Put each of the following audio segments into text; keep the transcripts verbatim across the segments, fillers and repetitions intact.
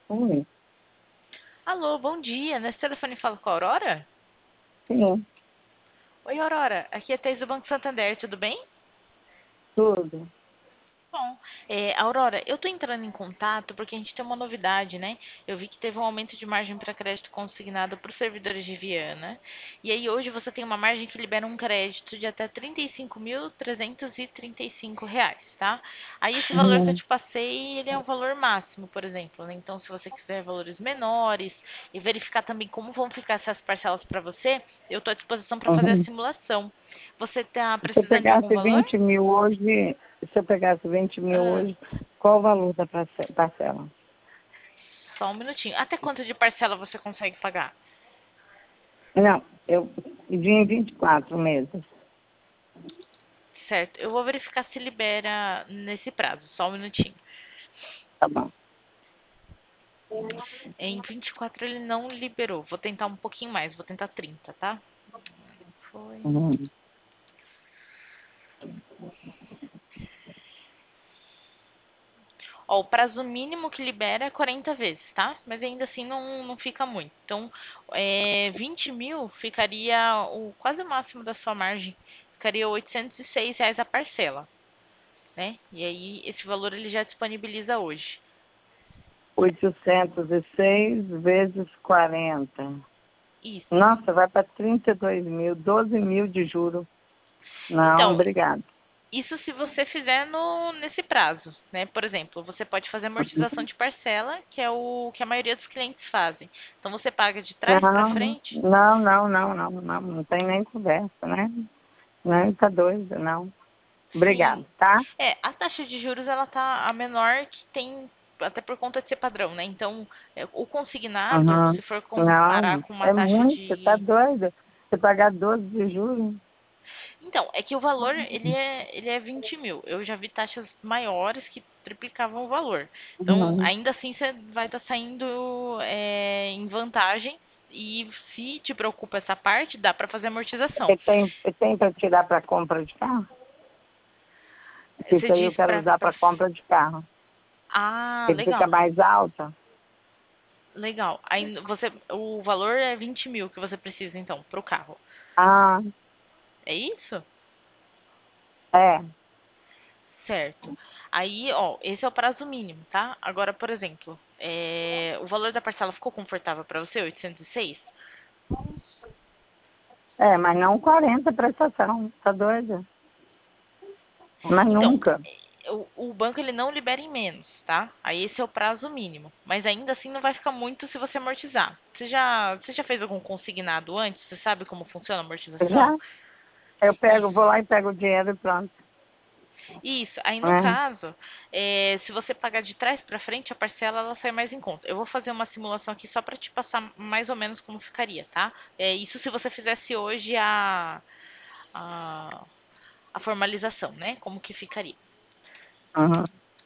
Oi, Alô, bom dia. Nesse telefone fala com a Aurora? sim, Oi, Aurora. Aqui é a Thaís do Banco Santander, tudo bem? tudo. Bom, é, Aurora, eu tô entrando em contato porque a gente tem uma novidade, né? Eu vi que teve um aumento de margem para crédito consignado para os servidores de Viana. E aí hoje você tem uma margem que libera um crédito de até trinta e cinco mil trezentos e trinta e cinco reais, tá? Aí esse valor que eu Uhum, te passei, ele é um valor máximo, por exemplo, né? Então, se você quiser valores menores e verificar também como vão ficar essas parcelas para você, eu estou à disposição para fazer a uhum. simulação. Você está Se eu precisando de algum pegasse valor? vinte mil hoje, se eu pegasse vinte mil Ah, hoje, qual o valor da parce- parcela? Só um minutinho. Até quanto de parcela você consegue pagar? Não, eu pedi em vinte e quatro meses. Certo. Eu vou verificar se libera nesse prazo. Só um minutinho. Tá bom. Em vinte e quatro ele não liberou. Vou tentar um pouquinho mais. Vou tentar trinta, tá? Foi. Uhum. Ó, o prazo mínimo que libera é quarenta vezes, tá? Mas ainda assim não, não fica muito. Então, é, vinte mil ficaria o quase o máximo da sua margem. Ficaria oitocentos e seis reais a parcela, né? E aí esse valor ele já disponibiliza hoje. oitocentos e seis vezes quarenta. Isso. Nossa, vai para trinta e dois mil, doze mil de juro. Não, Então, obrigado. isso se você fizer no, nesse prazo, né? Por exemplo, você pode fazer amortização de parcela, que é o que a maioria dos clientes fazem. Então você paga de trás para Não, frente. não, não, não, não, não, não tem nem conversa, né? Não, tá doido, não. Sim. Obrigado, tá? É, a taxa de juros ela tá a menor que tem, até por conta de ser padrão, né? Então, é, o consignado, Uhum. se for comparar Não, com uma é taxa muito, você tá de. doida? Você pagar doze de juros? Então, é que o valor ele é, ele é vinte mil. Eu já vi taxas maiores que triplicavam o valor. Então, Uhum. ainda assim, você vai estar saindo é, em vantagem. E se te preocupa essa parte, dá para fazer amortização. E tem, e tem para tirar para compra de carro? Porque Você isso aí eu diz quero para. usar para compra de carro. Ah, Ele fica legal. mais alto? Legal. Aí você, o valor é vinte mil que você precisa, então, para o carro. Ah, É isso? é. Certo. Aí, ó, esse é o prazo mínimo, tá? Agora, por exemplo, é, o valor da parcela ficou confortável para você, oitocentos e seis? É, mas não quarenta prestação. Tá doida? Mas Então, nunca. o, o banco ele não libera em menos, tá? Aí esse é o prazo mínimo. Mas ainda assim não vai ficar muito se você amortizar. Você já, você já fez algum consignado antes? Você sabe como funciona a amortização? Já? Eu pego, vou Isso. lá e pego o dinheiro e pronto. Isso. Aí no É. caso, é, se você pagar de trás para frente, a parcela ela sai mais em conta. Eu vou fazer uma simulação aqui só para te passar mais ou menos como ficaria, tá? É, isso se você fizesse hoje a, a, a formalização, né? Como que ficaria? Uhum.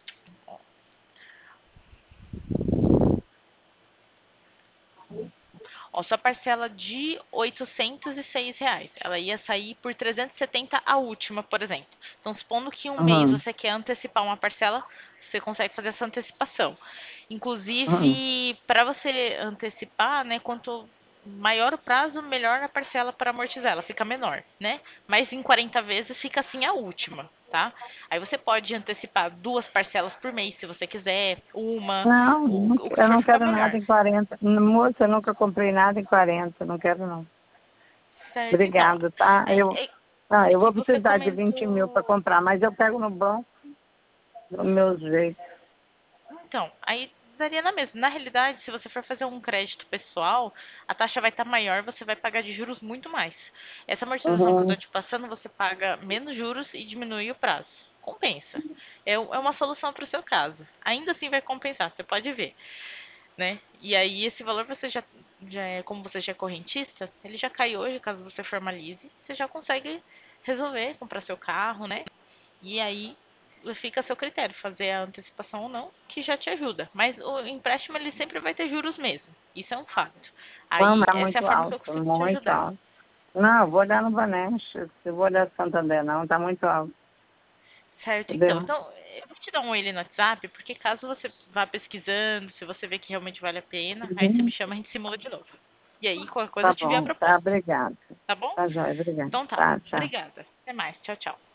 Ó, sua parcela de oitocentos e seis reais, ela ia sair por trezentos e setenta a última, por exemplo. Então, supondo que um mês Uhum. você quer antecipar uma parcela, você consegue fazer essa antecipação. Uhum. Inclusive, para você antecipar, né, quanto maior o prazo, melhor a parcela para amortizar, ela fica menor, né? Mas em quarenta vezes fica assim a última, tá? Aí você pode antecipar duas parcelas por mês, se você quiser, uma, Não, o, não- o que eu for não ficar quero nada melhor. em quarenta. Moça, eu nunca comprei nada em quarenta. Não quero, não. Certo, então. Obrigado, tá? Eu, É, é, ah, é eu que vou você precisar de vinte mil para comentou. comprar, mas eu pego no banco do meu jeito. Então, aí daria na mesma. Na realidade, se você for fazer um crédito pessoal, a taxa vai estar maior, você vai pagar de juros muito mais. Essa amortização que eu Uhum, estou te passando, você paga menos juros e diminui o prazo. Compensa. É, um- é uma solução para o seu caso. Ainda assim vai compensar, você pode ver, né? E aí esse valor você já, já é, como você já é correntista, ele já cai hoje, caso você formalize, você já consegue resolver, comprar seu carro, né? E aí fica a seu critério, fazer a antecipação ou não, que já te ajuda. Mas o empréstimo ele sempre vai ter juros mesmo. Isso é um fato. vamos, Aí é essa é a muito forma que eu alto, consigo te muito ajudar. alto. Não, eu vou olhar no Banespa, eu vou olhar no Santander, não, tá muito alto. Certo, então. entendeu? Então, eu vou te dar um oi ali no WhatsApp, porque caso você vá pesquisando, se você vê que realmente vale a pena, aí você me Uhum. chama, a gente simula de novo. E aí, qualquer coisa, Tá eu te envio a bom, tá, proposta. obrigada. Tá bom? Tá, joia, obrigada. Então tá. Tá, tchau. Obrigada. Até mais. Tchau, tchau.